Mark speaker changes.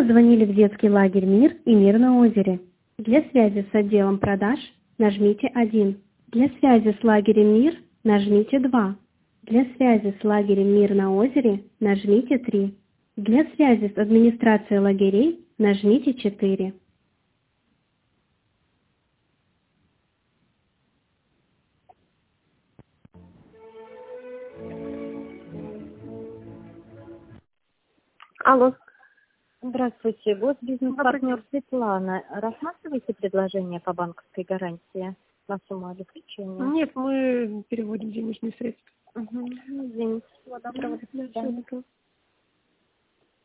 Speaker 1: позвонили в детский лагерь «Мир» и «Мир на озере». Для связи с отделом продаж нажмите 1. Для связи с лагерем «Мир» нажмите 2. Для связи с лагерем «Мир на озере» нажмите 3. Для связи с администрацией лагерей нажмите 4.
Speaker 2: Алло.
Speaker 3: Здравствуйте, госбизнес-партнер Светлана. Рассматриваете предложение по банковской гарантии на сумму обеспечения?
Speaker 2: Нет, мы переводим денежные средства.
Speaker 3: Извините. Всего доброго.
Speaker 2: До свидания.